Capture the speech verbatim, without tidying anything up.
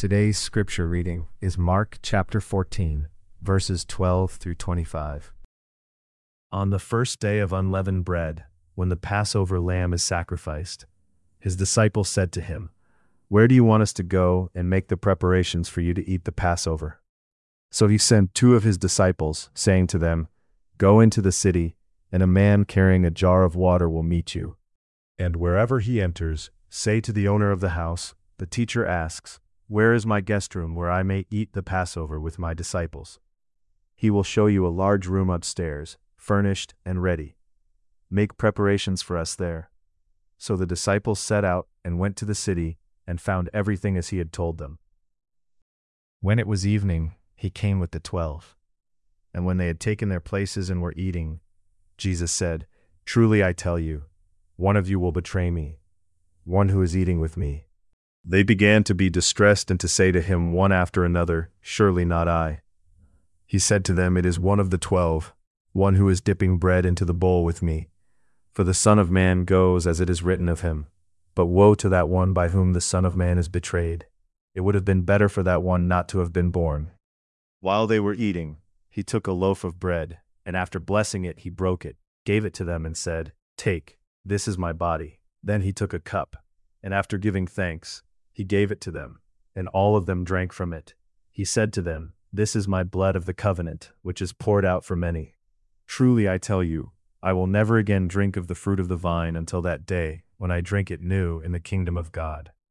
Today's scripture reading is Mark chapter fourteen, verses twelve through twenty-five. On the first day of unleavened bread, when the Passover lamb is sacrificed, his disciples said to him, "Where do you want us to go and make the preparations for you to eat the Passover?" So he sent two of his disciples, saying to them, "Go into the city, and a man carrying a jar of water will meet you. And wherever he enters, say to the owner of the house, 'The teacher asks, where is my guest room where I may eat the Passover with my disciples?' He will show you a large room upstairs, furnished and ready. Make preparations for us there." So the disciples set out and went to the city and found everything as he had told them. When it was evening, he came with the twelve. And when they had taken their places and were eating, Jesus said, "Truly I tell you, one of you will betray me, one who is eating with me." They began to be distressed and to say to him one after another, "Surely not I." He said to them, "It is one of the twelve, one who is dipping bread into the bowl with me. For the Son of Man goes as it is written of him. But woe to that one by whom the Son of Man is betrayed. It would have been better for that one not to have been born." While they were eating, he took a loaf of bread, and after blessing it, he broke it, gave it to them, and said, "Take, this is my body." Then he took a cup, and after giving thanks, he gave it to them, and all of them drank from it. He said to them, "This is my blood of the covenant, which is poured out for many. Truly I tell you, I will never again drink of the fruit of the vine until that day when I drink it new in the kingdom of God."